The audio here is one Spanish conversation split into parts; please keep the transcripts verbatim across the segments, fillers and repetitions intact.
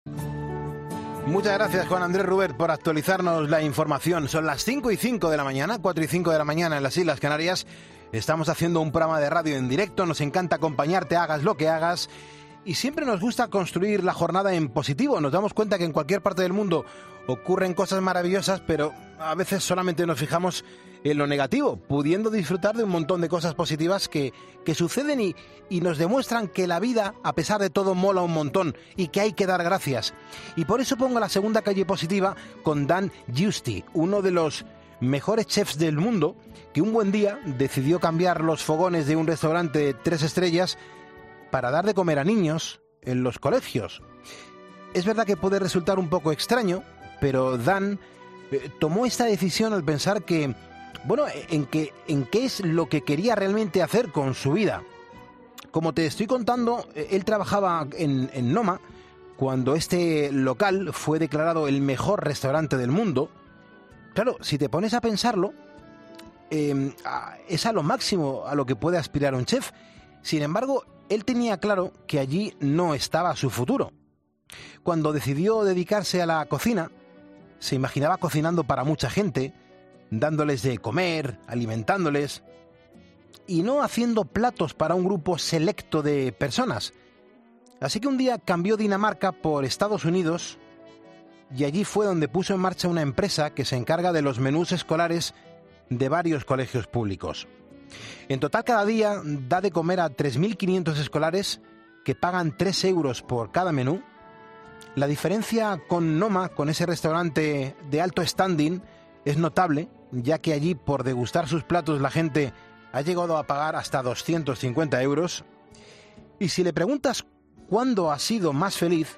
Muchas gracias, Juan Andrés Rubert, por actualizarnos la información. Son las cinco y cinco de la mañana, cuatro y cinco de la mañana en las Islas Canarias. Estamos haciendo un programa de radio en directo, nos encanta acompañarte, hagas lo que hagas. Y siempre nos gusta construir la jornada en positivo. Nos damos cuenta que en cualquier parte del mundo ocurren cosas maravillosas, pero a veces solamente nos fijamos en lo negativo, pudiendo disfrutar de un montón de cosas positivas que, que suceden y, y nos demuestran que la vida, a pesar de todo, mola un montón y que hay que dar gracias. Y por eso pongo la segunda calle positiva con Dan Giusti, uno de los mejores chefs del mundo, que un buen día decidió cambiar los fogones de un restaurante de tres estrellas para dar de comer a niños en los colegios. Es verdad que puede resultar un poco extraño, pero Dan eh, tomó esta decisión al pensar que, bueno, en que, en qué es lo que quería realmente hacer con su vida. Como te estoy contando, eh, él trabajaba en, en Noma cuando este local fue declarado el mejor restaurante del mundo. Claro, si te pones a pensarlo, eh, es a lo máximo a lo que puede aspirar un chef. Sin embargo, él tenía claro que allí no estaba su futuro. Cuando decidió dedicarse a la cocina, se imaginaba cocinando para mucha gente, dándoles de comer, alimentándoles, y no haciendo platos para un grupo selecto de personas. Así que un día cambió Dinamarca por Estados Unidos, y allí fue donde puso en marcha una empresa que se encarga de los menús escolares de varios colegios públicos. En total, cada día da de comer a tres mil quinientos escolares que pagan tres euros por cada menú. La diferencia con Noma, con ese restaurante de alto standing, es notable, ya que allí por degustar sus platos la gente ha llegado a pagar hasta doscientos cincuenta euros. Y si le preguntas cuándo ha sido más feliz,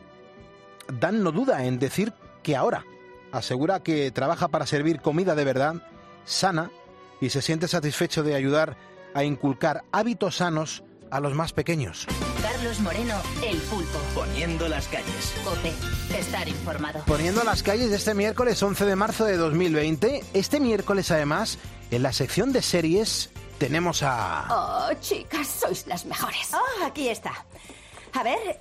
Dan no duda en decir que ahora. Asegura que trabaja para servir comida de verdad, sana, y se siente satisfecho de ayudar a inculcar hábitos sanos a los más pequeños. Carlos Moreno, El Pulpo. Poniendo las calles. COPE, estar informado. Poniendo las calles de este miércoles once de marzo de dos mil veinte. Este miércoles, además, en la sección de series, tenemos a... Oh, chicas, sois las mejores. Oh, aquí está. A ver...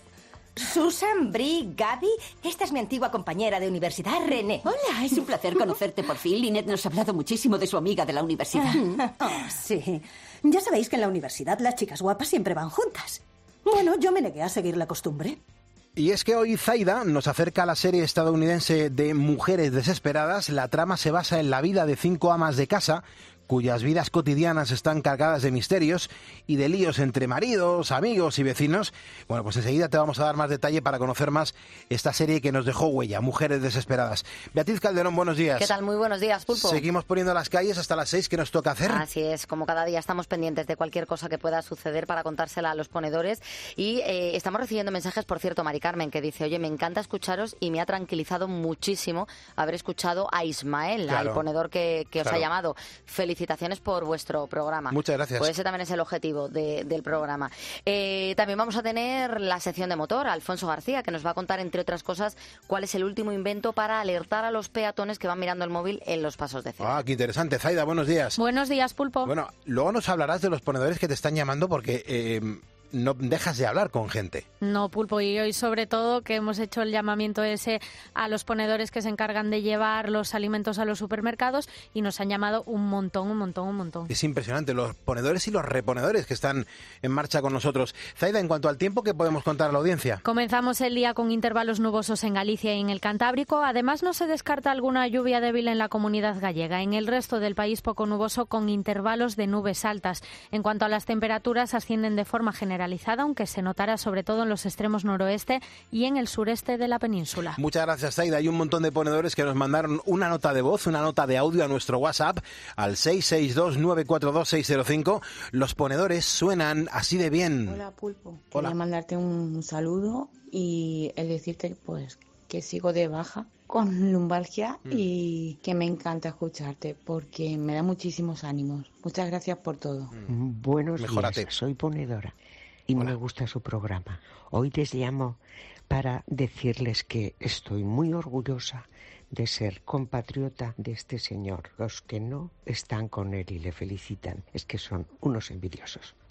Susan, Brie, Gaby, esta es mi antigua compañera de universidad, René. Hola, es un placer conocerte por fin. Lynette nos ha hablado muchísimo de su amiga de la universidad. Oh, sí. Ya sabéis que en la universidad las chicas guapas siempre van juntas. Bueno, yo me negué a seguir la costumbre. Y es que hoy Zaida nos acerca a la serie estadounidense de Mujeres Desesperadas. La trama se basa en la vida de cinco amas de casa cuyas vidas cotidianas están cargadas de misterios y de líos entre maridos, amigos y vecinos. Bueno, pues enseguida te vamos a dar más detalle para conocer más esta serie que nos dejó huella, Mujeres Desesperadas. Beatriz Calderón, buenos días. ¿Qué tal? Muy buenos días, Pulpo. Seguimos poniendo las calles hasta las seis, ¿qué nos toca hacer? Así es, como cada día estamos pendientes de cualquier cosa que pueda suceder para contársela a los ponedores. Y eh, estamos recibiendo mensajes, por cierto, Mari Carmen, que dice, oye, me encanta escucharos y me ha tranquilizado muchísimo haber escuchado a Ismael, claro, al ponedor que, que os claro. ha llamado. Felicitaciones por vuestro programa. Muchas gracias. Pues ese también es el objetivo de, del programa. Eh, también vamos a tener la sección de motor, Alfonso García, que nos va a contar, entre otras cosas, cuál es el último invento para alertar a los peatones que van mirando el móvil en los pasos de cebra. Ah, qué interesante. Zaida, buenos días. Buenos días, Pulpo. Bueno, luego nos hablarás de los ponedores que te están llamando porque... Eh, no dejas de hablar con gente. No, Pulpo, y hoy sobre todo que hemos hecho el llamamiento ese a los ponedores que se encargan de llevar los alimentos a los supermercados y nos han llamado un montón, un montón, un montón. Es impresionante, los ponedores y los reponedores que están en marcha con nosotros. Zaida, en cuanto al tiempo, ¿qué podemos contar a la audiencia? Comenzamos el día con intervalos nubosos en Galicia y en el Cantábrico. Además, no se descarta alguna lluvia débil en la Comunidad Gallega. En el resto del país, poco nuboso con intervalos de nubes altas. En cuanto a las temperaturas, ascienden de forma general, aunque se notará sobre todo en los extremos noroeste y en el sureste de la península. Muchas gracias, Zaida. Hay un montón de ponedores que nos mandaron una nota de voz, una nota de audio a nuestro WhatsApp al seis seis dos nueve cuatro dos seis cero cinco. Los ponedores suenan así de bien. Hola, Pulpo. Hola. Quería mandarte un saludo y el decirte pues que sigo de baja con lumbalgia mm. y que me encanta escucharte porque me da muchísimos ánimos. Muchas gracias por todo. Mm. Buenos Mejórate. días, soy ponedora. Y Hola. Me gusta su programa. Hoy les llamo para decirles que estoy muy orgullosa de ser compatriota de este señor. Los que no están con él y le felicitan es que son unos envidiosos.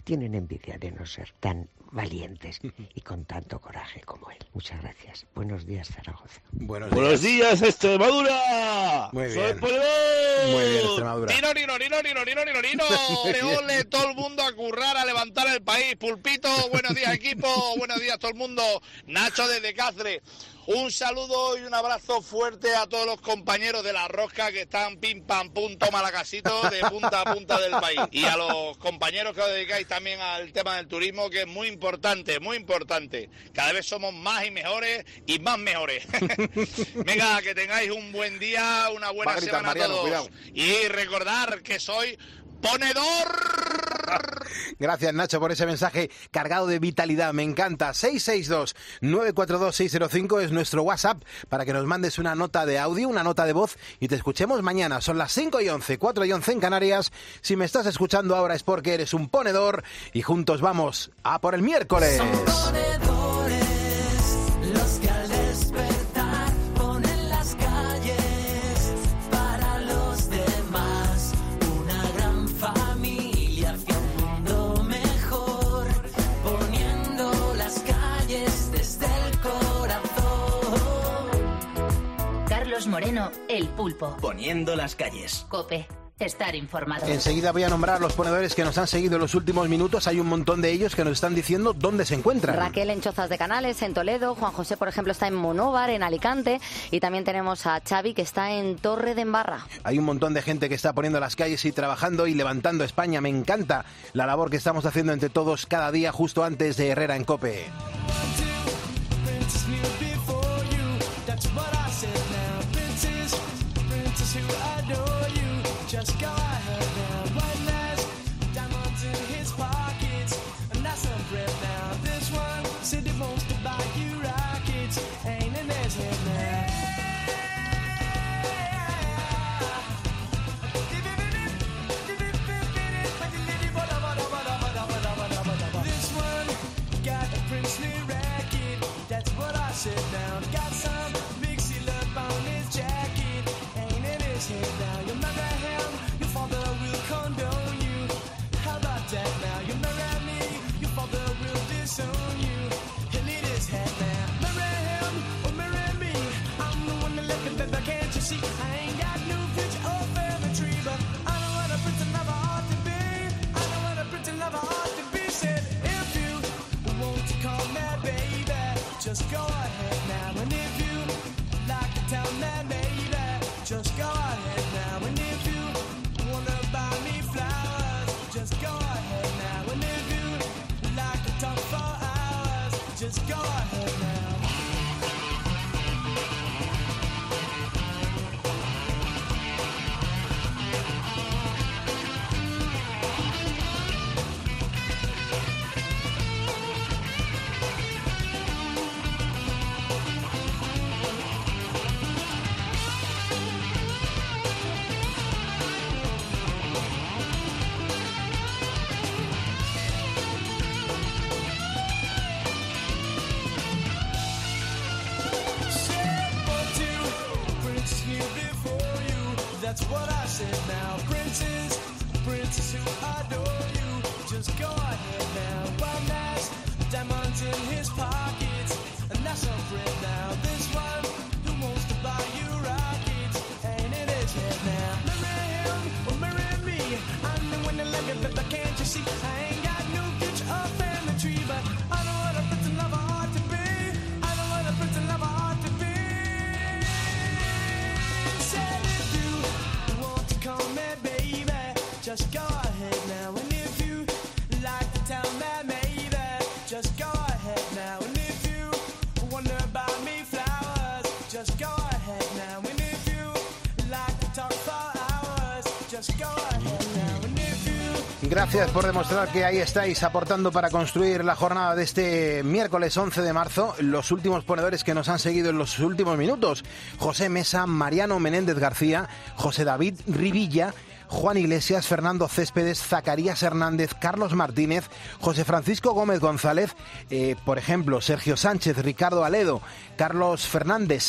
tienen envidia de no ser tan valientes y con tanto coraje como él. Muchas gracias. Buenos días, Zaragoza. Buenos días, Buenos días Extremadura. Muy bien. Soy Poledor. Muy bien, Extremadura. Nino, nino, nino, nino, nino, nino, nino. Ole, ole, todo el mundo a currar, a levantar el país. Pulpito, buenos días, equipo. Buenos días, todo el mundo. Nacho desde Cáceres. Un saludo y un abrazo fuerte a todos los compañeros de La Rosca que están pim pam pum, toma la casito de punta a punta del país. Y a los compañeros que os dedicáis también al tema del turismo, que es muy importante, muy importante. Cada vez somos más y mejores y más mejores. Venga, que tengáis un buen día, una buena Va a gritar, semana Mariano, a todos. cuidado. Y recordar que soy ponedor. Gracias, Nacho, por ese mensaje cargado de vitalidad. Me encanta. seis seis dos, nueve cuatro dos, seis cero cinco es nuestro WhatsApp para que nos mandes una nota de audio, una nota de voz y te escuchemos mañana. Son las cinco y once, cuatro y once en Canarias. Si me estás escuchando ahora es porque eres un ponedor y juntos vamos a por el miércoles. Son ponedores los que al despertar ponen las calles para los demás. Una gran familia hacia un mundo mejor, poniendo las calles desde el corazón. Carlos Moreno, El Pulpo. Poniendo las calles. COPE. Estar informado. Enseguida voy a nombrar a los ponedores que nos han seguido en los últimos minutos. Hay un montón de ellos que nos están diciendo dónde se encuentran. Raquel en Chozas de Canales, en Toledo. Juan José, por ejemplo, está en Monóvar, en Alicante. Y también tenemos a Xavi, que está en Torre de Embarra. Hay un montón de gente que está poniendo las calles y trabajando y levantando España. Me encanta la labor que estamos haciendo entre todos cada día justo antes de Herrera en COPE. Just go ahead now, one last diamonds in his pockets, and that's some bread now. This one said he wants to buy you rockets, ain't in his head now. This one got a princely racket, that's what I said now. Got some big seal up on his jacket, ain't in his head now. You remember him? Your father will condone you. How about that now? You marry me, your father will disown you. He'll eat his head now. Marry him or marry me, I'm the one that left it, baby, can't you see? I ain't got no future or family tree, but I know what a pretty lover ought to be. I know what a pretty lover ought to be. Said if you want to call me baby, just go ahead now. And if you like to tell me baby, just go ahead now. And if you wanna buy me flowers, just go ahead now. And if you like to talk for hours, just go ahead now. That's what I said now. Princes, princes who adore you, just go ahead now. One has diamonds in his pockets, and that's some bread now. This one who wants to buy you rockets, ain't in his head now. Marry him or marry me, I'm the one that love you, but can't you see? I ain't got no future or family tree, but I know what a pretty lover ought to be. I know what a pretty lover ought to be. Said if you want to call me baby, just go ahead now. And if you like to tell me maybe, just go ahead now. And if you wonder about me flowers, just go ahead now. And if you like to talk for hours, just go ahead now. And if you Gracias por demostrar que ahí estáis aportando para construir la jornada de este miércoles once de marzo. Los últimos ponedores que nos han seguido en los últimos minutos: José Mesa, Mariano Menéndez García, José David Rivilla, Juan Iglesias, Fernando Céspedes, Zacarías Hernández, Carlos Martínez, José Francisco Gómez González, eh, por ejemplo, Sergio Sánchez, Ricardo Aledo, Carlos Fernández,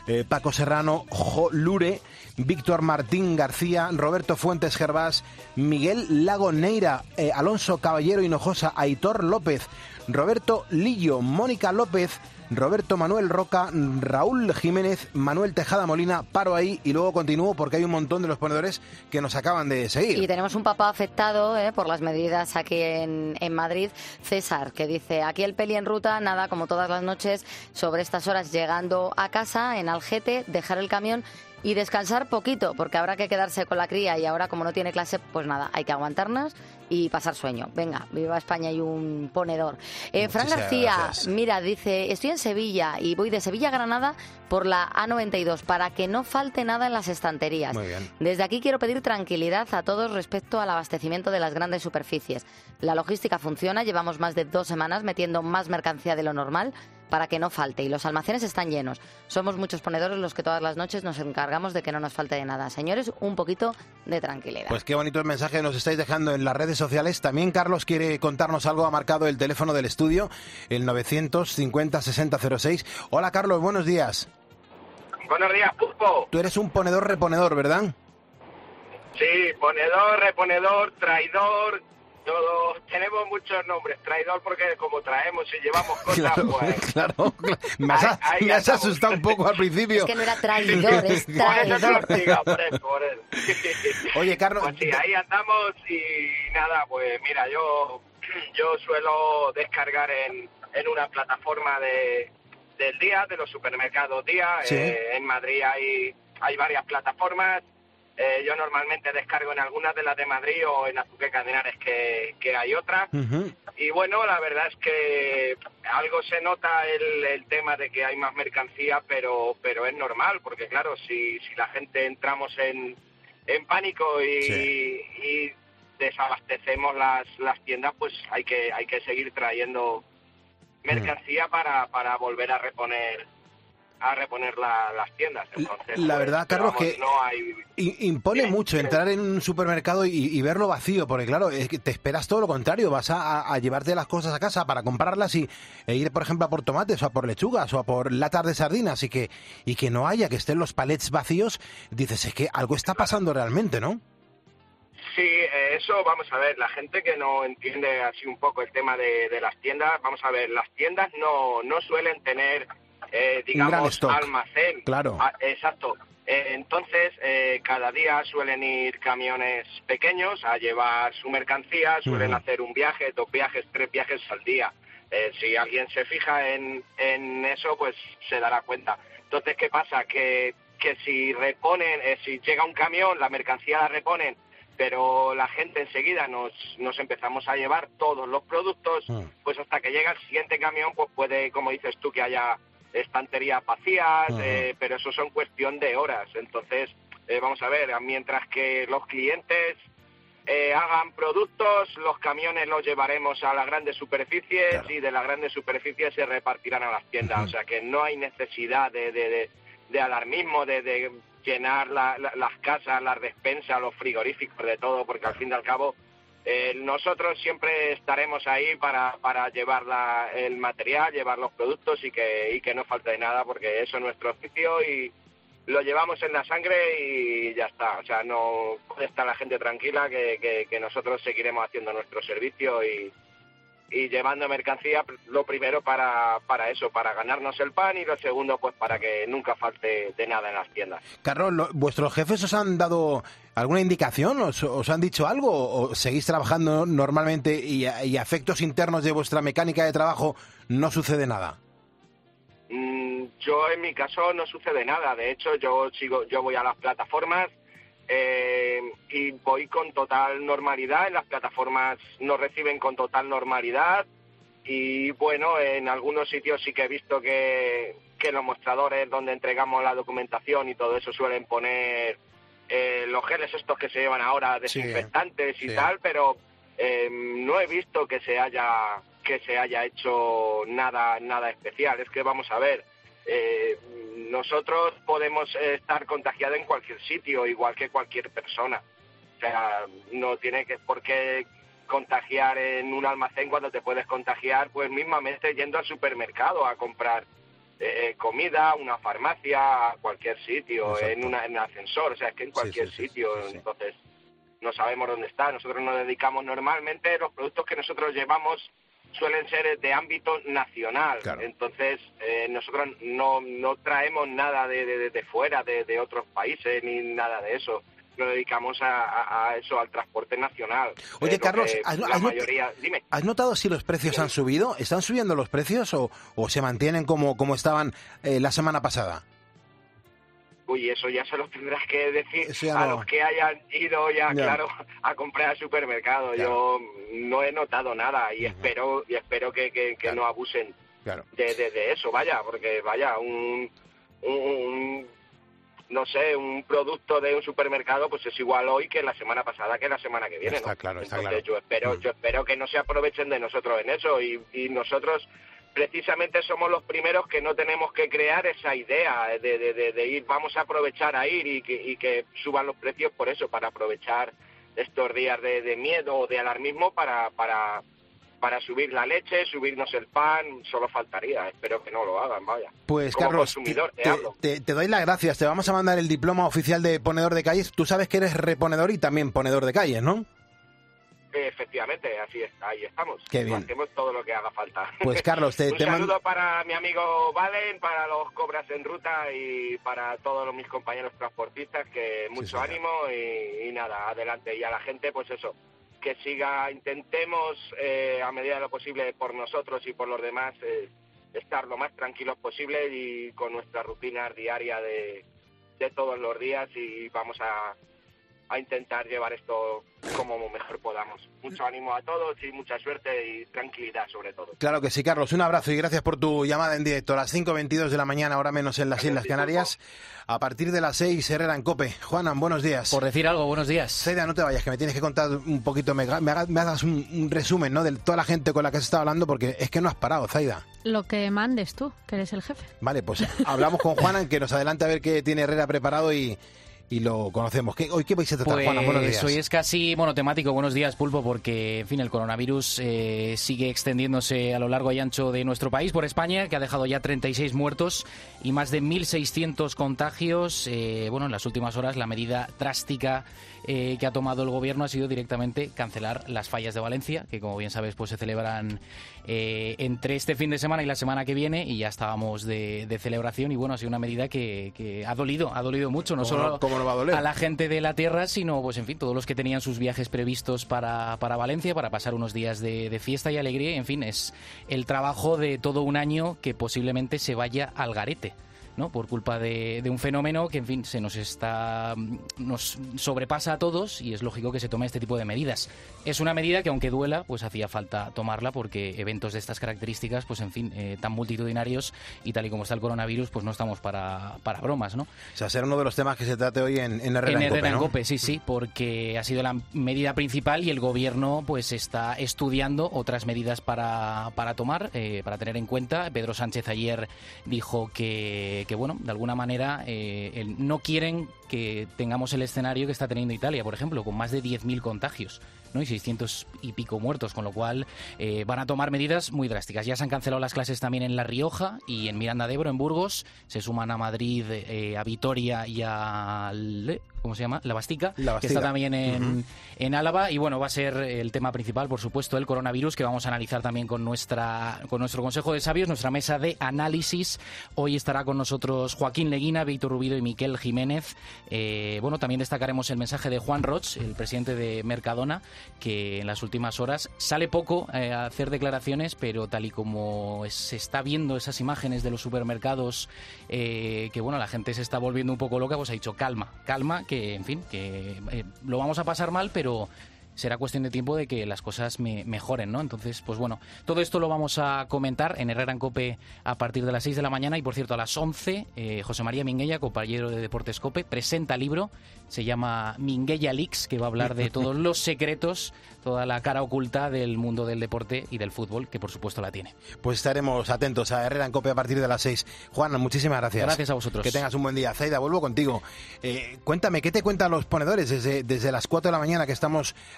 eh, Paco Serrano, Jo Lure, Víctor Martín García, Roberto Fuentes Gervás, Miguel Lago Neira, eh, Alonso Caballero Hinojosa, Aitor López, Roberto Lillo, Mónica López, Roberto Manuel Roca, Raúl Jiménez, Manuel Tejada Molina. Paro ahí y luego continúo porque hay un montón de los ponedores que nos acaban de seguir. Y tenemos un papá afectado eh, por las medidas aquí en, en Madrid, César, que dice, aquí el peli en ruta, nada, como todas las noches, sobre estas horas llegando a casa, en Algete, dejar el camión y descansar poquito, porque habrá que quedarse con la cría y ahora como no tiene clase, pues nada, hay que aguantarnos y pasar sueño. Venga, viva España y un ponedor. Eh, Fran García, gracias. Mira, dice, estoy en Sevilla y voy de Sevilla a Granada por la A noventa y dos para que no falte nada en las estanterías. Muy bien. Desde aquí quiero pedir tranquilidad a todos respecto al abastecimiento de las grandes superficies. La logística funciona, llevamos más de dos semanas metiendo más mercancía de lo normal para que no falte y los almacenes están llenos. Somos muchos ponedores los que todas las noches nos encargamos de que no nos falte de nada. Señores, un poquito de tranquilidad. Pues qué bonito el mensaje que nos estáis dejando en las redes sociales. También Carlos quiere contarnos algo, ha marcado el teléfono del estudio, el novecientos cincuenta sesenta cero seis. Hola Carlos, buenos días. Buenos días, Pulpo. Tú eres un ponedor reponedor, ¿verdad? Sí, ponedor, reponedor, traidor, todos tenemos muchos nombres. Traidor porque como traemos y llevamos cosas, claro, pues... Claro, claro. Me has, ahí, ahí me has asustado un poco al principio. Es que no era traidor, es traidor. Por eso, por eso, por eso. Oye, Carlos... Pues sí, ahí andamos y nada, pues mira, yo yo suelo descargar en, en una plataforma de del día, de los supermercados día. Sí. Eh, en Madrid hay, hay varias plataformas. Eh, yo normalmente descargo en algunas de las de Madrid o en Azuqueca de Henares que, que hay otras. Uh-huh. Y bueno, la verdad es que algo se nota el, el tema de que hay más mercancía, pero pero es normal, porque claro, si, si la gente entramos en, en pánico y, sí. y desabastecemos las, las tiendas, pues hay que hay que seguir trayendo mercancía uh-huh. para, para volver a reponer a reponer la, las tiendas. Entonces, la pues, verdad, Carlos, vamos, que no hay... impone mucho entrar en un supermercado y, y verlo vacío, porque claro, es que te esperas todo lo contrario, vas a, a llevarte las cosas a casa para comprarlas y e ir, por ejemplo, a por tomates o a por lechugas o a por latas de sardinas y que y que no haya, que estén los palets vacíos. Dices, es que algo está pasando realmente, ¿no? Sí, eso, vamos a ver, la gente que no entiende así un poco el tema de, de las tiendas, vamos a ver, las tiendas no, no suelen tener... Eh, digamos, almacén. Claro. Ah, exacto. Eh, entonces, eh, cada día suelen ir camiones pequeños a llevar su mercancía, suelen uh-huh. hacer un viaje, dos viajes, tres viajes al día. Eh, si alguien se fija en, en eso, pues se dará cuenta. Entonces, ¿qué pasa? Que, que si reponen, eh, si llega un camión, la mercancía la reponen, pero la gente enseguida nos, nos empezamos a llevar todos los productos, uh-huh. pues hasta que llega el siguiente camión, pues puede, como dices tú, que haya estanterías vacías, uh-huh. eh, pero eso son cuestión de horas. Entonces, eh, vamos a ver, mientras que los clientes eh, hagan productos, los camiones los llevaremos a las grandes superficies claro. y de las grandes superficies se repartirán a las tiendas. Uh-huh. O sea que no hay necesidad de, de, de, de alarmismo, de, de llenar la, la, las casas, las despensas, los frigoríficos, de todo, porque al fin y al cabo Eh, nosotros siempre estaremos ahí para, para llevar la, el material, llevar los productos y que, y que no falte nada, porque eso es nuestro oficio y lo llevamos en la sangre y ya está. O sea, no puede estar la gente tranquila que, que, que nosotros seguiremos haciendo nuestro servicio y, y llevando mercancía, lo primero para, para eso, para ganarnos el pan y lo segundo, pues para que nunca falte de nada en las tiendas. Carlos, lo, ¿vuestros jefes os han dado alguna indicación? ¿Os, os han dicho algo? ¿O seguís trabajando normalmente y a, y a efectos internos de vuestra mecánica de trabajo no sucede nada? Mm, yo en mi caso no sucede nada. De hecho, yo sigo, yo voy a las plataformas eh, y voy con total normalidad. En las plataformas nos reciben con total normalidad y bueno, en algunos sitios sí que he visto que, que los mostradores donde entregamos la documentación y todo eso suelen poner eh, los geles estos que se llevan ahora, desinfectantes sí, y sí. tal, pero eh, no he visto que se haya que se haya hecho nada nada especial. Es que vamos a ver, eh, nosotros podemos estar contagiados en cualquier sitio, igual que cualquier persona. O sea, no tiene que por qué contagiar en un almacén cuando te puedes contagiar, pues mismamente yendo al supermercado a comprar eh, comida, una farmacia, cualquier sitio, Exacto. en, una, en un ascensor, o sea, es que en cualquier sí, sí, sitio, sí, sí. entonces no sabemos dónde está. Nosotros nos dedicamos normalmente, los productos que nosotros llevamos suelen ser de ámbito nacional, Claro. entonces eh, nosotros no, no traemos nada de, de, de fuera, de, de otros países, ni nada de eso. Nos dedicamos a, a, a eso, al transporte nacional. Oye, Eh, lo Carlos, que ¿has, la has not- mayoría... Dime. ¿has notado si los precios han subido? ¿Están subiendo los precios o, o se mantienen como, como estaban eh, la semana pasada? Uy, eso ya se lo tendrás que decir Eso ya a no. los que hayan ido ya, Ya. claro, a comprar al supermercado. Claro. Yo no he notado nada y Ujú. espero y espero que, que, que Claro. no abusen Claro. de, de, de eso, vaya, porque vaya, un, un, un- no sé, un producto de un supermercado pues es igual hoy que la semana pasada, que la semana que viene, Está ¿no? claro, está Entonces claro. yo espero, Mm. yo espero que no se aprovechen de nosotros en eso y, y nosotros precisamente somos los primeros que no tenemos que crear esa idea de, de, de, de ir, vamos a aprovechar a ir y que, y que suban los precios por eso, para aprovechar estos días de, de miedo o de alarmismo para, para, para subir la leche, subirnos el pan, solo faltaría, espero que no lo hagan, vaya. Pues Como Carlos, consumidor, te te, hablo. te- te doy las gracias. Te vamos a mandar el diploma oficial de ponedor de calles. Tú sabes que eres reponedor y también ponedor de calles, ¿no? Eh, Efectivamente, así es, ahí estamos. Qué bien. Hacemos todo lo que haga falta. Pues Carlos, te, Un te saludo mando... para mi amigo Valen, para los Cobras en Ruta y para todos los, mis compañeros transportistas, que mucho señor. ánimo y, y nada, adelante. Y a la gente, pues eso, que siga, intentemos eh, a medida de lo posible por nosotros y por los demás eh, estar lo más tranquilos posible y con nuestra rutina diaria de, de todos los días y vamos a, a intentar llevar esto como mejor podamos. Mucho ánimo a todos y mucha suerte y tranquilidad sobre todo. Claro que sí, Carlos. Un abrazo y gracias por tu llamada en directo. A las cinco veintidós de la mañana, ahora menos en las Islas Canarias. A partir de las seis, Herrera en COPE. Juanan, buenos días. Por decir algo, buenos días. Zaida, no te vayas, que me tienes que contar un poquito, me, me, hagas, me hagas un, un resumen, ¿no?, de toda la gente con la que has estado hablando, porque es que no has parado, Zaida. Lo que mandes tú, que eres el jefe. Vale, pues hablamos con Juanan, que nos adelante a ver qué tiene Herrera preparado y, y lo conocemos. ¿Qué, hoy qué vais a tratar, Pues Juanan? Buenos días. hoy es casi monotemático. Buenos días, Pulpo, porque en fin, el coronavirus eh, sigue extendiéndose a lo largo y ancho de nuestro país, por España, que ha dejado ya treinta y seis muertos y más de mil seiscientos contagios. Eh, bueno, en las últimas horas la medida drástica eh, que ha tomado el gobierno ha sido directamente cancelar las fallas de Valencia, que como bien sabes pues se celebran eh, entre este fin de semana y la semana que viene, y ya estábamos de, de celebración y bueno, ha sido una medida que, que ha dolido, ha dolido mucho, no ¿Cómo solo no- cómo no va a doler? a la gente de la tierra, sino pues en fin, todos los que tenían sus viajes previstos para, para Valencia, para pasar unos días de, de fiesta y alegría, y en fin, es el trabajo de todo un año que posiblemente se vaya al garete, ¿no? Por culpa de, de un fenómeno que, en fin, se nos está nos sobrepasa a todos y es lógico que se tome este tipo de medidas. Es una medida que, aunque duela, pues hacía falta tomarla porque eventos de estas características, pues en fin, eh, tan multitudinarios y tal y como está el coronavirus, pues no estamos para, para bromas, ¿no? O sea, será uno de los temas que se trate hoy en, en Herrera En en COPE, Herrera en ¿no? COPE, sí, sí, porque ha sido la medida principal y el gobierno pues está estudiando otras medidas para, para tomar, eh, para tener en cuenta. Pedro Sánchez ayer dijo que, que bueno, de alguna manera eh, el- no quieren que tengamos el escenario que está teniendo Italia, por ejemplo, con más de diez mil contagios, ¿no? Y seiscientos y pico muertos, con lo cual eh, van a tomar medidas muy drásticas. Ya se han cancelado las clases también en La Rioja y en Miranda de Ebro, en Burgos. Se suman a Madrid, eh, a Vitoria y a... Le- ¿cómo se llama? La Bastica, La que Bastida. está también en, Ujú. en Álava. Y bueno, va a ser el tema principal, por supuesto, el coronavirus, que vamos a analizar también con nuestra con nuestro Consejo de Sabios, nuestra mesa de análisis. Hoy estará con nosotros Joaquín Leguina, Víctor Rubido y Miquel Jiménez. Eh, bueno, también destacaremos el mensaje de Juan Roch, el presidente de Mercadona, que en las últimas horas sale poco eh, a hacer declaraciones, pero tal y como es- se está viendo esas imágenes de los supermercados, eh, que bueno, la gente se está volviendo un poco loca, pues ha dicho calma, calma, que en fin, que eh, lo vamos a pasar mal, pero será cuestión de tiempo de que las cosas me- mejoren, ¿no? Entonces, pues bueno, todo esto lo vamos a comentar en Herrera en COPE a partir de las seis de la mañana. Y por cierto, a las once, eh, José María Minguella, compañero de Deportes COPE, presenta libro, se llama Minguella Leaks, que va a hablar de todos los secretos, toda la cara oculta del mundo del deporte y del fútbol, que por supuesto la tiene. Pues estaremos atentos a Herrera en COPE a partir de las seis. Juan, muchísimas gracias. Gracias a vosotros. Que tengas un buen día. Zaida, vuelvo contigo. Eh, cuéntame, ¿qué te cuentan los ponedores desde, desde las cuatro de la mañana que estamos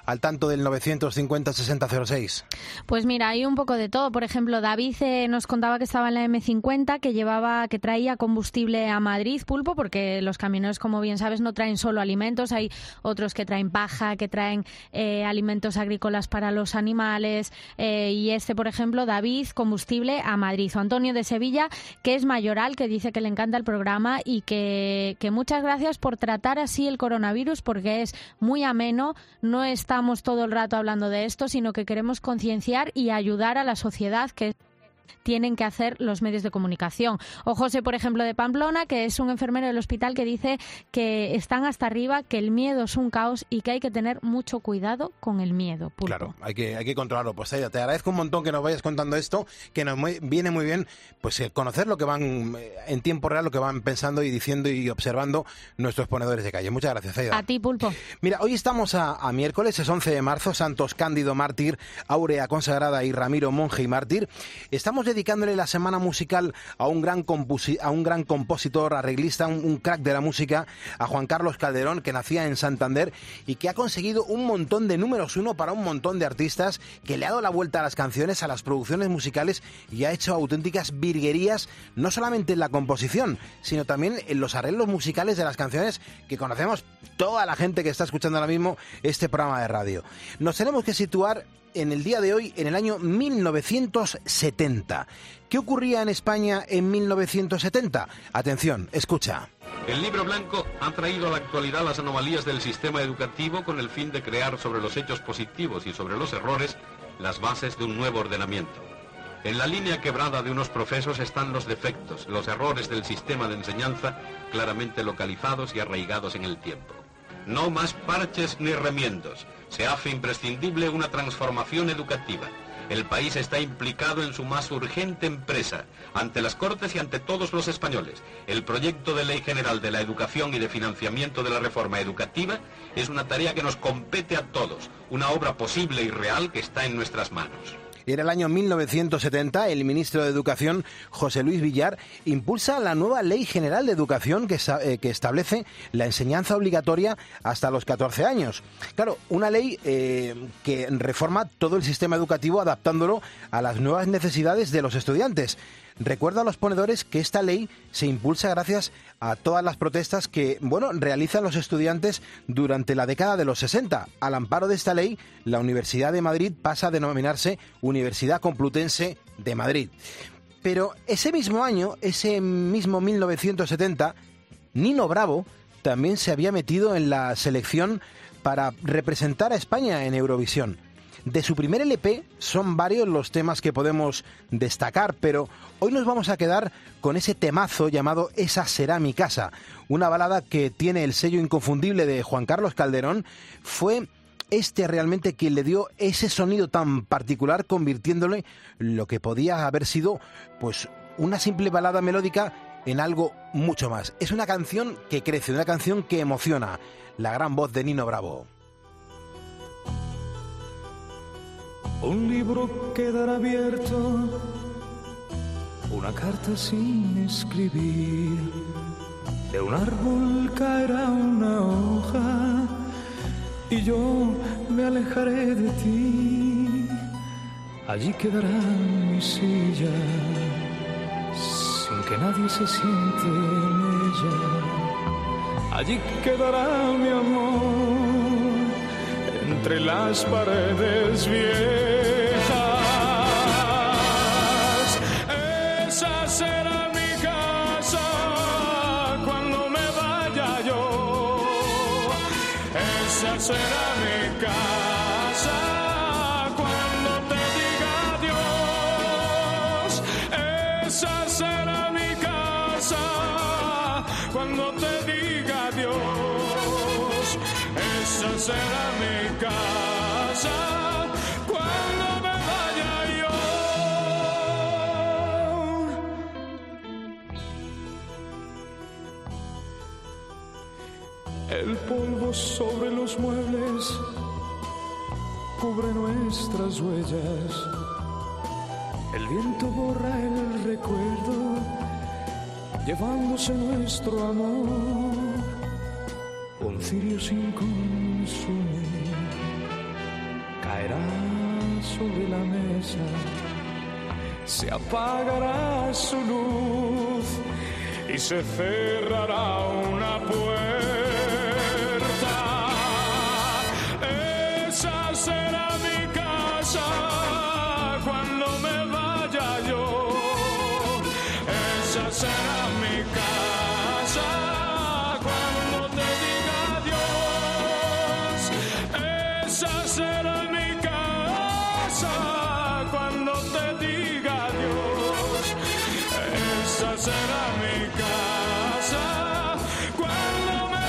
al tanto del novecientos cincuenta sesenta cero seis? Pues mira, hay un poco de todo. Por ejemplo, David eh, nos contaba que estaba en la eme cincuenta, que llevaba, que traía combustible a Madrid, Pulpo, porque los camioneros, como bien sabes, no traen solo alimentos, hay otros que traen paja, que traen eh, alimentos agrícolas para los animales, eh, y este, por ejemplo, David, combustible a Madrid. O Antonio de Sevilla, que es mayoral, que dice que le encanta el programa y que, que muchas gracias por tratar así el coronavirus, porque es muy ameno, no estamos todo el rato hablando de esto, sino que queremos concienciar y ayudar a la sociedad, que tienen que hacer los medios de comunicación. O José, por ejemplo, de Pamplona, que es un enfermero del hospital, que dice que están hasta arriba, que el miedo es un caos y que hay que tener mucho cuidado con el miedo. Pulpo. Claro, hay que, hay que controlarlo. Pues Aida, te agradezco un montón que nos vayas contando esto, que nos muy, viene muy bien pues eh, conocer lo que van eh, en tiempo real, lo que van pensando y diciendo y observando nuestros ponedores de calle. Muchas gracias, Aida. A ti, Pulpo. Mira, hoy estamos a, a miércoles, es once de marzo, Santos Cándido Mártir, Áurea Consagrada y Ramiro Monje y Mártir. Estamos dedicándole la semana musical a un gran composi- a un gran compositor, arreglista, un, un crack de la música, a Juan Carlos Calderón, que nacía en Santander y que ha conseguido un montón de números uno para un montón de artistas, que le ha dado la vuelta a las canciones, a las producciones musicales y ha hecho auténticas virguerías, no solamente en la composición, sino también en los arreglos musicales de las canciones que conocemos toda la gente que está escuchando ahora mismo este programa de radio. Nos tenemos que situar en el día de hoy, en el año mil novecientos setenta. ¿Qué ocurría en España en mil novecientos setenta? Atención, escucha. El Libro Blanco ha traído a la actualidad las anomalías del sistema educativo con el fin de crear sobre los hechos positivos y sobre los errores las bases de un nuevo ordenamiento. En la línea quebrada de unos profesos están los defectos, los errores del sistema de enseñanza claramente localizados y arraigados en el tiempo. No más parches ni remiendos. Se hace imprescindible una transformación educativa. El país está implicado en su más urgente empresa, ante las Cortes y ante todos los españoles. El proyecto de Ley General de la Educación y de Financiamiento de la Reforma Educativa es una tarea que nos compete a todos, una obra posible y real que está en nuestras manos. Era el año mil novecientos setenta, el ministro de Educación, José Luis Villar, impulsa la nueva Ley General de Educación que, eh, que establece la enseñanza obligatoria hasta los catorce años. Claro, una ley eh, que reforma todo el sistema educativo adaptándolo a las nuevas necesidades de los estudiantes. Recuerdo a los ponedores que esta ley se impulsa gracias a todas las protestas que, bueno, realizan los estudiantes durante la década de los sesenta. Al amparo de esta ley, la Universidad de Madrid pasa a denominarse Universidad Complutense de Madrid. Pero ese mismo año, ese mismo mil novecientos setenta, Nino Bravo también se había metido en la selección para representar a España en Eurovisión. De su primer ele pe son varios los temas que podemos destacar, pero hoy nos vamos a quedar con ese temazo llamado Esa será mi casa, una balada que tiene el sello inconfundible de Juan Carlos Calderón. Fue este realmente quien le dio ese sonido tan particular, convirtiéndole lo que podía haber sido pues una simple balada melódica en algo mucho más. Es una canción que crece, una canción que emociona. La gran voz de Nino Bravo. Un libro quedará abierto, una carta sin escribir, de un árbol caerá una hoja y yo me alejaré de ti. Allí quedará mi silla, sin que nadie se siente en ella. Allí quedará mi amor, entre las paredes viejas. Esa será mi casa cuando me vaya yo. Esa será mi casa cuando te diga adiós. Esa será mi casa cuando te diga adiós. Esa será mi casa cuando me vaya yo. El polvo sobre los muebles cubre nuestras huellas. El viento borra el recuerdo, llevándose nuestro amor. Un cirio sin consumir, caerá sobre la mesa, se apagará su luz y se cerrará una puerta. Esa será mi casa cuando me vaya yo. Esa será mi casa cuando te diga adiós. Esa será mi casa cuando te diga adiós. Esa será mi casa cuando me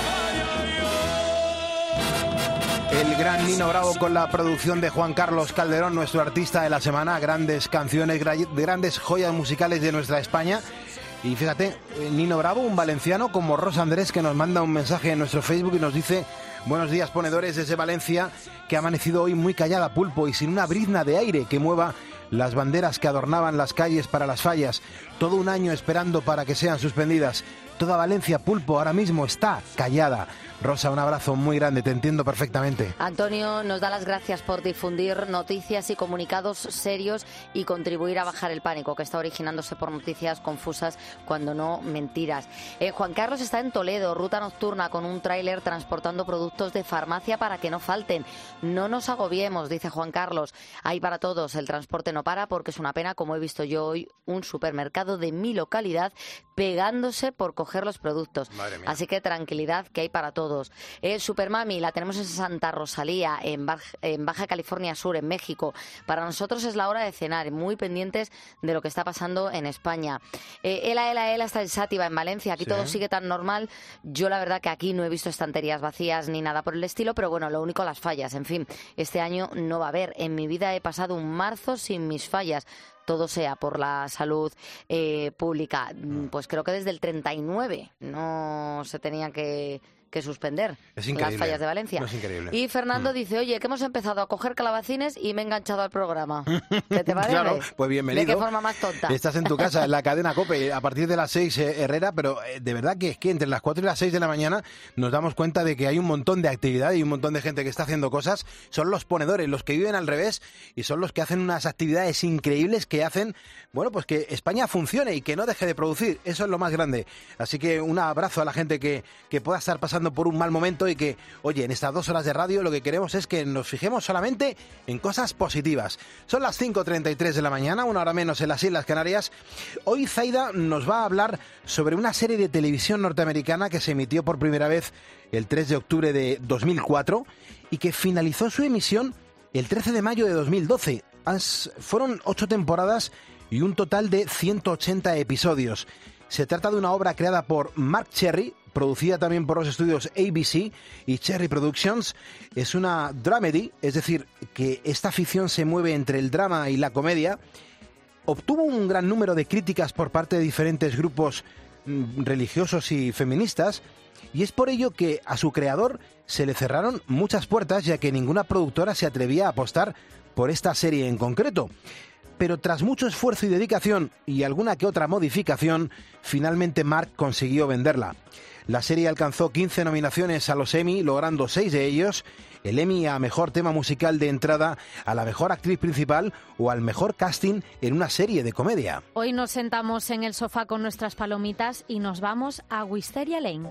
vaya yo. El gran Nino Bravo con la producción de Juan Carlos Calderón, nuestro artista de la semana. Grandes canciones, grandes joyas musicales de nuestra España. Y fíjate, Nino Bravo, un valenciano como Rosa Andrés, que nos manda un mensaje en nuestro Facebook y nos dice: buenos días, ponedores, desde Valencia, que ha amanecido hoy muy callada, Pulpo, y sin una brizna de aire que mueva las banderas que adornaban las calles para las fallas. Todo un año esperando para que sean suspendidas. Toda Valencia, Pulpo, ahora mismo está callada. Rosa, un abrazo muy grande, te entiendo perfectamente. Antonio nos da las gracias por difundir noticias y comunicados serios y contribuir a bajar el pánico que está originándose por noticias confusas, cuando no mentiras. Eh, Juan Carlos está en Toledo, ruta nocturna, con un tráiler transportando productos de farmacia para que no falten. No nos agobiemos, dice Juan Carlos. Hay para todos, el transporte no para, porque es una pena, como he visto yo hoy, un supermercado de mi localidad pegándose por coger los productos. Así que tranquilidad, que hay para todos. Eh, Supermami la tenemos en Santa Rosalía, en Baja, en Baja California Sur, en México. Para nosotros es la hora de cenar, muy pendientes de lo que está pasando en España. Eh, Ela, Ela, Ela está en Sátiva, en Valencia. Aquí sí, todo sigue tan normal. Yo la verdad que aquí no he visto estanterías vacías ni nada por el estilo, pero bueno, lo único, las fallas. En fin, este año no va a haber. En mi vida he pasado un marzo sin mis fallas. Todo sea por la salud eh, pública. Pues creo que desde el treinta y nueve no se tenía que... que suspender las fallas de Valencia. No, es increíble. Y Fernando mm. dice: oye, que hemos empezado a coger calabacines y me he enganchado al programa. ¿Qué te parece? Claro, pues bienvenido. ¿De qué forma más tonta? Estás en tu casa, en la cadena COPE, a partir de las seis, eh, Herrera, pero eh, de verdad que es que entre las cuatro y las seis de la mañana nos damos cuenta de que hay un montón de actividad y un montón de gente que está haciendo cosas. Son los ponedores, los que viven al revés, y son los que hacen unas actividades increíbles que hacen, bueno, pues que España funcione y que no deje de producir. Eso es lo más grande. Así que un abrazo a la gente que, que pueda estar pasando por un mal momento y que, oye, en estas dos horas de radio lo que queremos es que nos fijemos solamente en cosas positivas. Son las cinco treinta y tres de la mañana, una hora menos en las Islas Canarias. Hoy Zaida nos va a hablar sobre una serie de televisión norteamericana que se emitió por primera vez el tres de octubre de dos mil cuatro y que finalizó su emisión el trece de mayo de dos mil doce. As, fueron ocho temporadas y un total de ciento ochenta episodios. Se trata de una obra creada por Mark Cherry, producida también por los estudios A B C y Cherry Productions. Es una dramedy, es decir, que esta ficción se mueve entre el drama y la comedia. Obtuvo un gran número de críticas por parte de diferentes grupos mmm, religiosos y feministas, y es por ello que a su creador se le cerraron muchas puertas, ya que ninguna productora se atrevía a apostar por esta serie en concreto. Pero tras mucho esfuerzo y dedicación y alguna que otra modificación, finalmente Mark consiguió venderla. La serie alcanzó quince nominaciones a los Emmy, logrando seis de ellos: el Emmy a Mejor Tema Musical de Entrada, a la Mejor Actriz Principal o al Mejor Casting en una serie de comedia. Hoy nos sentamos en el sofá con nuestras palomitas y nos vamos a Wisteria Lane.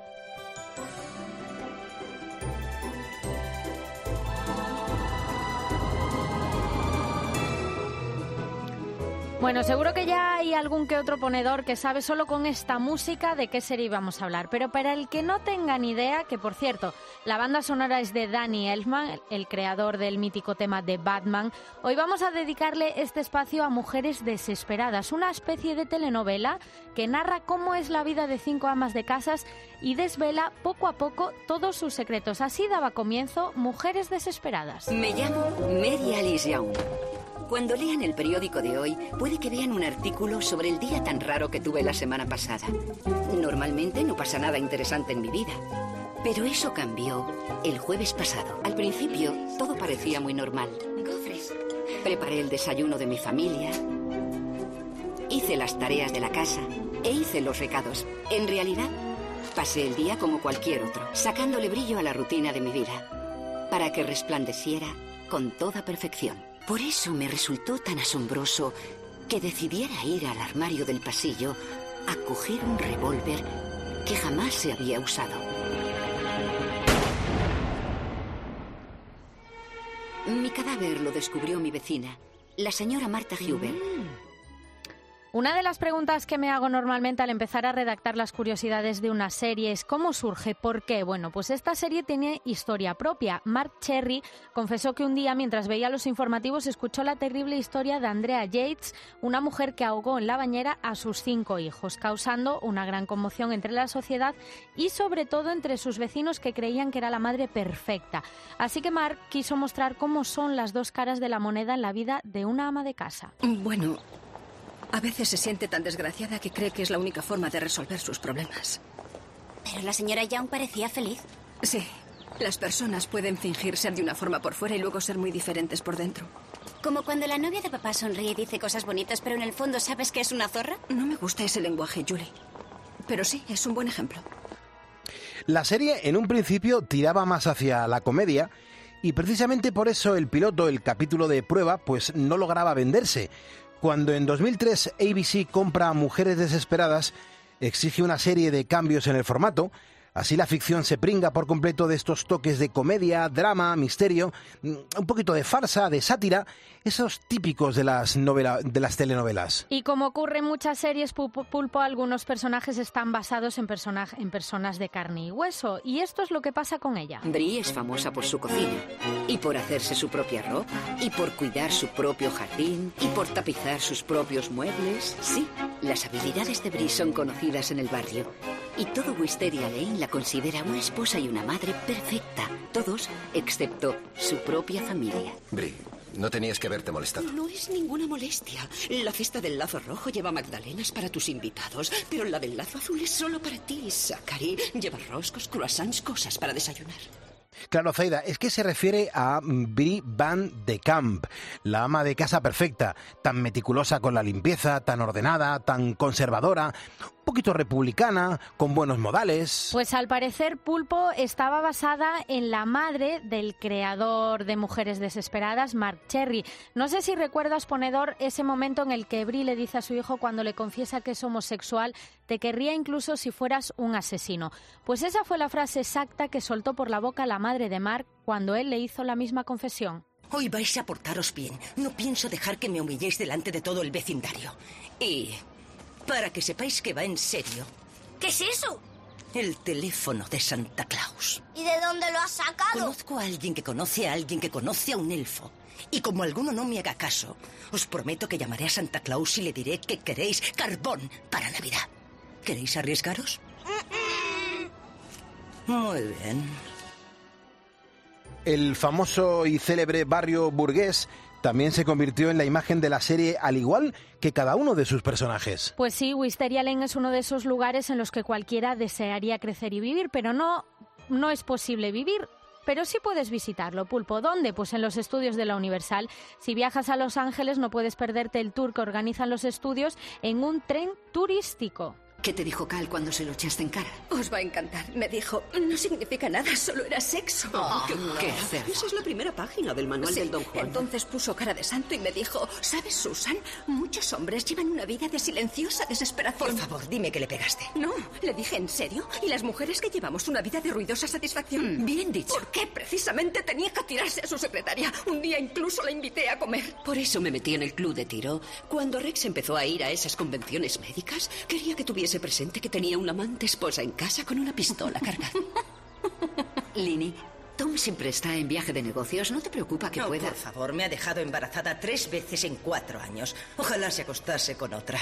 Bueno, seguro que ya hay algún que otro ponedor que sabe solo con esta música de qué serie vamos a hablar. Pero para el que no tenga ni idea, que por cierto, la banda sonora es de Danny Elfman, el creador del mítico tema de Batman, hoy vamos a dedicarle este espacio a Mujeres Desesperadas, una especie de telenovela que narra cómo es la vida de cinco amas de casas y desvela poco a poco todos sus secretos. Así daba comienzo Mujeres Desesperadas. Me llamo Mary Alice Young. Cuando lean el periódico de hoy, puede que vean un artículo sobre el día tan raro que tuve la semana pasada. Normalmente no pasa nada interesante en mi vida. Pero eso cambió el jueves pasado. Al principio, todo parecía muy normal. Gofres. Preparé el desayuno de mi familia, hice las tareas de la casa e hice los recados. En realidad, pasé el día como cualquier otro, sacándole brillo a la rutina de mi vida, para que resplandeciera con toda perfección. Por eso me resultó tan asombroso que decidiera ir al armario del pasillo a coger un revólver que jamás se había usado. Mi cadáver lo descubrió mi vecina, la señora Martha Huber. Una de las preguntas que me hago normalmente al empezar a redactar las curiosidades de una serie es ¿cómo surge? ¿Por qué? Bueno, pues esta serie tiene historia propia. Mark Cherry confesó que un día, mientras veía los informativos, escuchó la terrible historia de Andrea Yates, una mujer que ahogó en la bañera a sus cinco hijos, causando una gran conmoción entre la sociedad y sobre todo entre sus vecinos que creían que era la madre perfecta. Así que Mark quiso mostrar cómo son las dos caras de la moneda en la vida de una ama de casa. Bueno, a veces se siente tan desgraciada que cree que es la única forma de resolver sus problemas. Pero la señora Young parecía feliz. Sí, las personas pueden fingir ser de una forma por fuera y luego ser muy diferentes por dentro. Como cuando la novia de papá sonríe y dice cosas bonitas, pero en el fondo sabes que es una zorra. No me gusta ese lenguaje, Julie. Pero sí, es un buen ejemplo. La serie en un principio tiraba más hacia la comedia y precisamente por eso el piloto, el capítulo de prueba, pues no lograba venderse. Cuando en dos mil tres A B C compra a Mujeres Desesperadas, exige una serie de cambios en el formato. Así la ficción se pringa por completo de estos toques de comedia, drama, misterio, un poquito de farsa, de sátira, esos típicos de las, novela, de las telenovelas. Y como ocurre en muchas series, Pulpo, algunos personajes están basados en, persona, en personas de carne y hueso. Y esto es lo que pasa con ella. Brie es famosa por su cocina, y por hacerse su propia ropa, y por cuidar su propio jardín, y por tapizar sus propios muebles. Sí, las habilidades de Brie son conocidas en el barrio. Y todo Wisteria Lane la considera una esposa y una madre perfecta. Todos, excepto su propia familia. Brie, no tenías que haberte molestado. No es ninguna molestia. La cesta del lazo rojo lleva magdalenas para tus invitados, pero la del lazo azul es solo para ti, Zachary. Lleva roscos, croissants, cosas para desayunar. Claro, Zaida, es que se refiere a Brie Van de Kamp, la ama de casa perfecta, tan meticulosa con la limpieza, tan ordenada, tan conservadora, un poquito republicana, con buenos modales. Pues al parecer Pulpo estaba basada en la madre del creador de Mujeres Desesperadas, Mark Cherry. No sé si recuerdas, ponedor, ese momento en el que Brie le dice a su hijo cuando le confiesa que es homosexual, te querría incluso si fueras un asesino. Pues esa fue la frase exacta que soltó por la boca la madre de Mark cuando él le hizo la misma confesión. Hoy vais a portaros bien. No pienso dejar que me humilléis delante de todo el vecindario. Y para que sepáis que va en serio. ¿Qué es eso? El teléfono de Santa Claus. ¿Y de dónde lo has sacado? Conozco a alguien que conoce a alguien que conoce a un elfo. Y como alguno no me haga caso, os prometo que llamaré a Santa Claus y le diré que queréis carbón para Navidad. ¿Queréis arriesgaros? Muy bien. El famoso y célebre barrio burgués también se convirtió en la imagen de la serie, al igual que cada uno de sus personajes. Pues sí, Wisteria Lane es uno de esos lugares en los que cualquiera desearía crecer y vivir, pero no, no es posible vivir. Pero sí puedes visitarlo, Pulpo. ¿Dónde? Pues en los estudios de la Universal. Si viajas a Los Ángeles no puedes perderte el tour que organizan los estudios en un tren turístico. ¿Qué te dijo Cal cuando se lo echaste en cara? Os va a encantar. Me dijo, no significa nada, solo era sexo. Oh, qué qué cerdo. Esa es la primera página del manual Sí, del Don Juan. Entonces puso cara de santo y me dijo, ¿sabes, Susan? Muchos hombres llevan una vida de silenciosa desesperación. Por favor, dime que le pegaste. No, le dije, ¿en serio? ¿Y las mujeres que llevamos una vida de ruidosa satisfacción? Mm, bien dicho. ¿Por qué precisamente tenía que tirarse a su secretaria? Un día incluso la invité a comer. Por eso me metí en el club de tiro. Cuando Rex empezó a ir a esas convenciones médicas, quería que tuviese presente que tenía una amante esposa en casa con una pistola cargada. Lini, Tom siempre está en viaje de negocios. ¿No te preocupa que no, pueda...? por favor, me ha dejado embarazada tres veces en cuatro años. Ojalá se acostase con otra.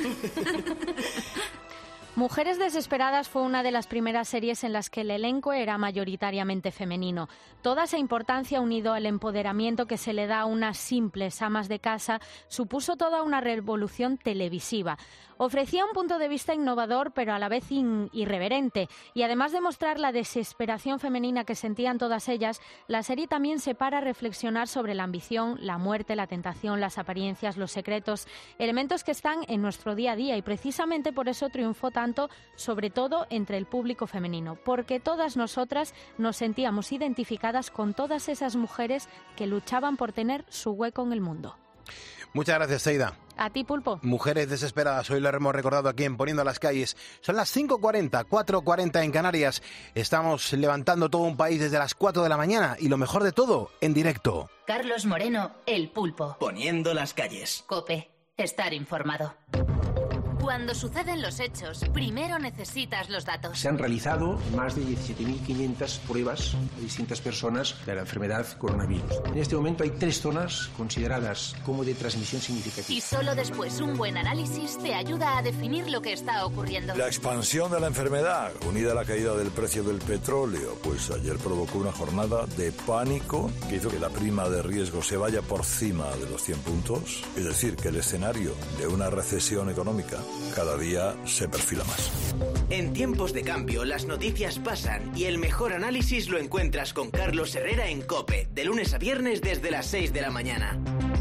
Mujeres Desesperadas fue una de las primeras series en las que el elenco era mayoritariamente femenino. Toda esa importancia, unido al empoderamiento que se le da a unas simples amas de casa, supuso toda una revolución televisiva. Ofrecía un punto de vista innovador, pero a la vez in- irreverente. Y además de mostrar la desesperación femenina que sentían todas ellas, la serie también se para a reflexionar sobre la ambición, la muerte, la tentación, las apariencias, los secretos, elementos que están en nuestro día a día, y precisamente por eso triunfó tanto tanto, sobre todo entre el público femenino, porque todas nosotras nos sentíamos identificadas con todas esas mujeres que luchaban por tener su hueco en el mundo. Muchas gracias, Seida. A ti, Pulpo. Mujeres desesperadas, hoy lo hemos recordado aquí en Poniendo las Calles. Son las cinco cuarenta, cuatro cuarenta en Canarias. Estamos levantando todo un país desde las cuatro de la mañana y lo mejor de todo, en directo. Carlos Moreno, El Pulpo. Poniendo las Calles. COPE. Estar informado. Cuando suceden los hechos, primero necesitas los datos. Se han realizado más de diecisiete mil quinientas pruebas a distintas personas de la enfermedad coronavirus. En este momento hay tres zonas consideradas como de transmisión significativa. Y solo después un buen análisis te ayuda a definir lo que está ocurriendo. La expansión de la enfermedad, unida a la caída del precio del petróleo, pues ayer provocó una jornada de pánico que hizo que la prima de riesgo se vaya por cima de los cien puntos. Es decir, que el escenario de una recesión económica cada día se perfila más. En tiempos de cambio, las noticias pasan y el mejor análisis lo encuentras con Carlos Herrera en COPE, de lunes a viernes desde las seis de la mañana.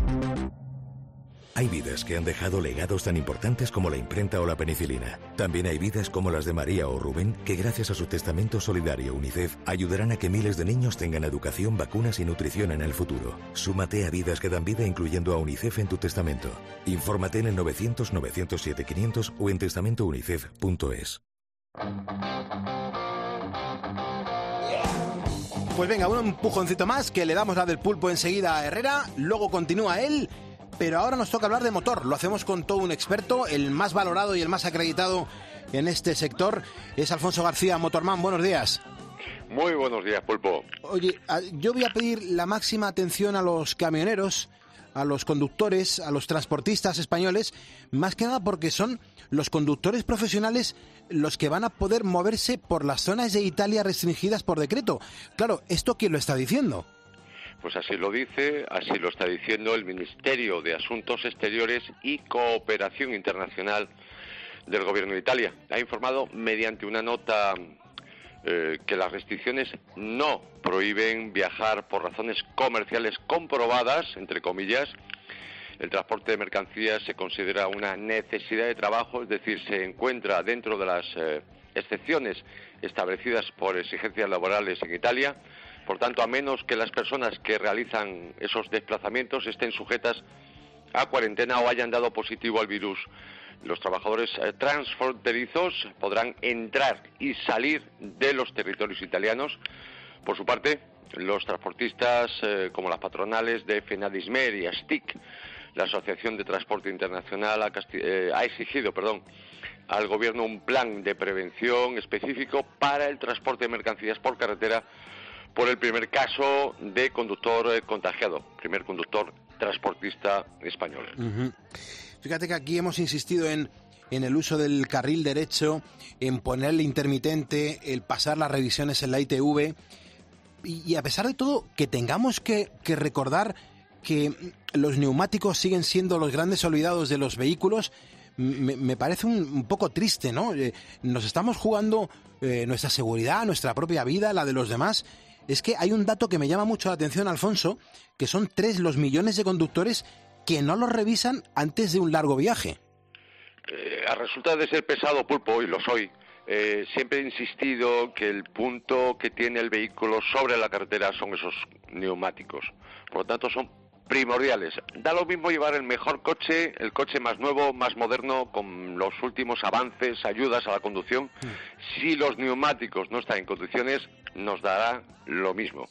Hay vidas que han dejado legados tan importantes como la imprenta o la penicilina. También hay vidas como las de María o Rubén, que gracias a su testamento solidario UNICEF ayudarán a que miles de niños tengan educación, vacunas y nutrición en el futuro. Súmate a Vidas que dan vida incluyendo a UNICEF en tu testamento. Infórmate en el novecientos, novecientos siete, quinientos o en testamento unicef punto es. Pues venga, un empujoncito más que le damos la del pulpo enseguida a Herrera, luego continúa él. Pero ahora nos toca hablar de motor. Lo hacemos con todo un experto, el más valorado y el más acreditado en este sector. Es Alfonso García, Motorman. Buenos días. Muy buenos días, Pulpo. Oye, yo voy a pedir la máxima atención a los camioneros, a los conductores, a los transportistas españoles, más que nada porque son los conductores profesionales los que van a poder moverse por las zonas de Italia restringidas por decreto. Claro, ¿esto quién lo está diciendo? Pues así lo dice, así lo está diciendo el Ministerio de Asuntos Exteriores y Cooperación Internacional del Gobierno de Italia. Ha informado mediante una nota eh, que las restricciones no prohíben viajar por razones comerciales comprobadas, entre comillas. El transporte de mercancías se considera una necesidad de trabajo, es decir, se encuentra dentro de las eh, excepciones establecidas por exigencias laborales en Italia. Por tanto, a menos que las personas que realizan esos desplazamientos estén sujetas a cuarentena o hayan dado positivo al virus, los trabajadores eh, transfronterizos podrán entrar y salir de los territorios italianos. Por su parte, los transportistas, eh, como las patronales de FENADISMER y ASTIC, la Asociación de Transporte Internacional, ha, casti- eh, ha exigido, perdón, al Gobierno un plan de prevención específico para el transporte de mercancías por carretera por el primer caso de conductor eh, contagiado, primer conductor transportista español. Uh-huh. Fíjate que aquí hemos insistido en, en el uso del carril derecho, en poner el intermitente, el pasar las revisiones en la I T V, y, y a pesar de todo, que tengamos que, que recordar que los neumáticos siguen siendo los grandes olvidados de los vehículos, me, me parece un, un poco triste, ¿no? Eh, nos estamos jugando eh, nuestra seguridad, nuestra propia vida, la de los demás. Es que hay un dato que me llama mucho la atención, Alfonso, que son tres los millones de conductores que no los revisan antes de un largo viaje. Eh, a resulta de ser pesado, Pulpo, y lo soy, eh, siempre he insistido que el punto que tiene el vehículo sobre la carretera son esos neumáticos. Por lo tanto, son primordiales. Da lo mismo llevar el mejor coche, el coche más nuevo, más moderno, con los últimos avances, ayudas a la conducción. Mm. Si los neumáticos no están en condiciones, nos dará lo mismo.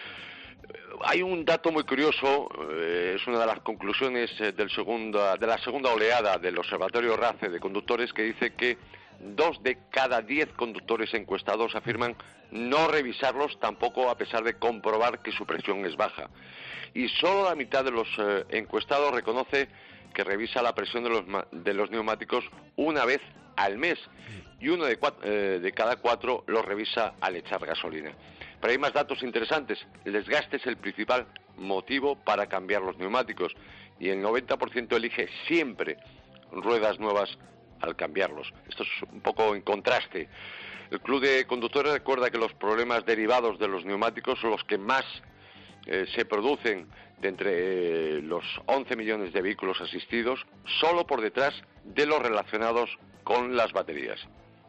Hay un dato muy curioso, eh, es una de las conclusiones eh, del segunda, de la segunda oleada del Observatorio RACE de conductores, que dice que dos de cada diez conductores encuestados afirman no revisarlos tampoco a pesar de comprobar que su presión es baja. Y solo la mitad de los eh, encuestados reconoce que revisa la presión de los, de los neumáticos una vez al mes, y uno de, cuatro, eh, de cada cuatro los revisa al echar gasolina. Pero hay más datos interesantes. El desgaste es el principal motivo para cambiar los neumáticos, y el noventa por ciento elige siempre ruedas nuevas al cambiarlos. Esto es un poco en contraste. El Club de Conductores recuerda que los problemas derivados de los neumáticos son los que más eh, se producen de entre eh, los once millones de vehículos asistidos, solo por detrás de los relacionados con las baterías.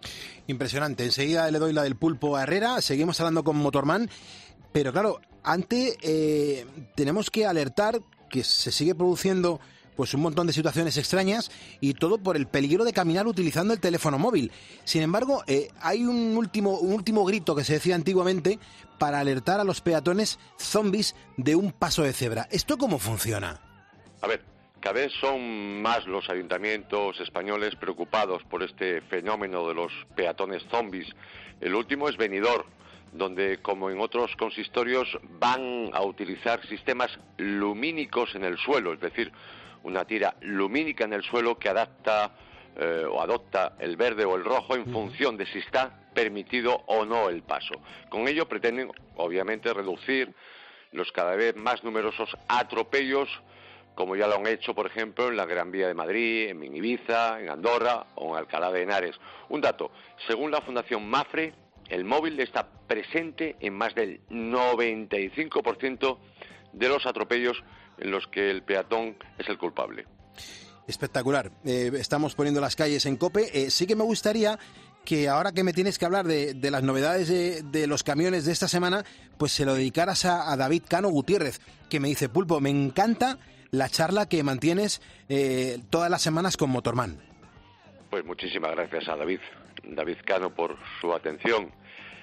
Impresionante. Enseguida le doy la del pulpo a Herrera. Seguimos hablando con Motorman. Pero claro, antes eh, tenemos que alertar que se sigue produciendo pues un montón de situaciones extrañas y todo por el peligro de caminar utilizando el teléfono móvil. Sin embargo, eh, hay un último, un último grito que se decía antiguamente para alertar a los peatones zombies de un paso de cebra. ¿Esto cómo funciona? A ver, cada vez son más los ayuntamientos españoles preocupados por este fenómeno de los peatones zombies. El último es Benidorm, donde, como en otros consistorios, van a utilizar sistemas lumínicos en el suelo, es decir, una tira lumínica en el suelo que adapta eh, o adopta el verde o el rojo en función de si está permitido o no el paso. Con ello pretenden, obviamente, reducir los cada vez más numerosos atropellos, como ya lo han hecho, por ejemplo, en la Gran Vía de Madrid, en Ibiza, en Andorra o en Alcalá de Henares. Un dato, según la Fundación Mafre, el móvil está presente en más del noventa y cinco por ciento de los atropellos en los que el peatón es el culpable. Espectacular. Eh, estamos poniendo las calles en COPE. Eh, sí que me gustaría que ahora que me tienes que hablar de, de las novedades de, de los camiones de esta semana, pues se lo dedicaras a, a David Cano Gutiérrez, que me dice, Pulpo, me encanta la charla que mantienes eh, todas las semanas con Motorman. Pues muchísimas gracias a David, David Cano, por su atención.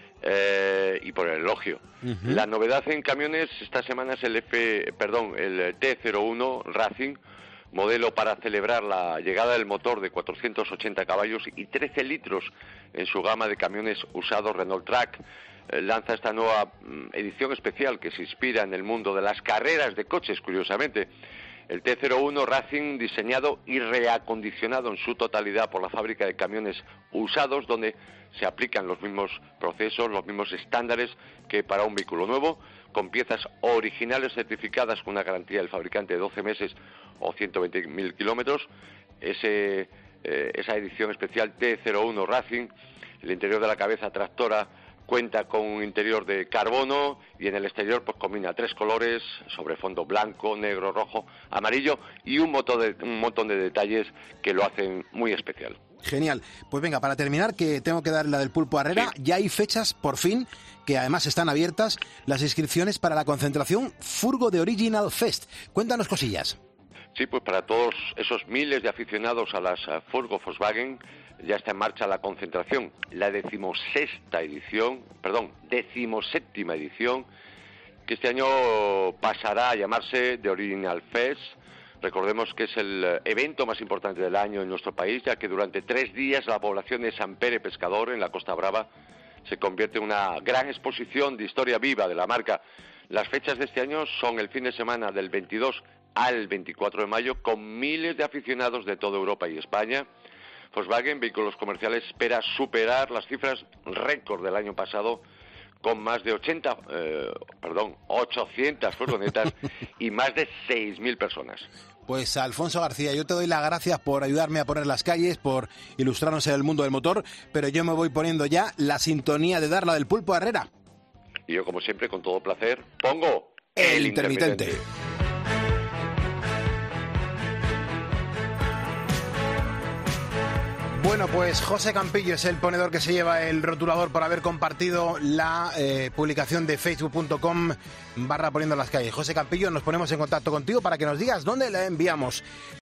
Eh, y por el elogio. Uh-huh. La novedad en camiones esta semana es el F, perdón, el T cero uno Racing, modelo para celebrar la llegada del motor de cuatrocientos ochenta caballos y trece litros en su gama de camiones usados. Renault Track eh, lanza esta nueva mm, edición especial que se inspira en el mundo de las carreras de coches, curiosamente. El T cero uno Racing, diseñado y reacondicionado en su totalidad por la fábrica de camiones usados, donde se aplican los mismos procesos, los mismos estándares que para un vehículo nuevo, con piezas originales certificadas con una garantía del fabricante de doce meses o ciento veinte mil kilómetros. Ese, eh, esa edición especial T cero uno Racing, el interior de la cabeza tractora cuenta con un interior de carbono y en el exterior pues combina tres colores sobre fondo blanco, negro, rojo, amarillo y un montón de, un montón de detalles que lo hacen muy especial. Genial. Pues venga, para terminar, que tengo que dar la del pulpo a Herrera, sí. Ya hay fechas, por fin, que además están abiertas, las inscripciones para la concentración Furgo de Original Fest. Cuéntanos cosillas. Sí, pues para todos esos miles de aficionados a las uh, Furgo Volkswagen, ya está en marcha la concentración, la decimosexta edición, perdón, decimoséptima edición, que este año pasará a llamarse The Original Fest. Recordemos que es el evento más importante del año en nuestro país, ya que durante tres días la población de Sant Pere Pescador, en la Costa Brava, se convierte en una gran exposición de historia viva de la marca. Las fechas de este año son el fin de semana del veintidós al veinticuatro de mayo, con miles de aficionados de toda Europa y España. Volkswagen Vehículos Comerciales espera superar las cifras récord del año pasado, con más de ochenta, eh, perdón, ochocientas furgonetas y más de seis mil personas. Pues Alfonso García, yo te doy las gracias por ayudarme a poner las calles, por ilustrarnos en el mundo del motor, pero yo me voy poniendo ya la sintonía de Darla del Pulpo a Herrera. Y yo, como siempre, con todo placer, pongo el, el intermitente. intermitente. Bueno, pues José Campillo es el ponedor que se lleva el rotulador por haber compartido la eh, publicación de facebook punto com barra poniendo las calles. José Campillo, nos ponemos en contacto contigo para que nos digas dónde la enviamos.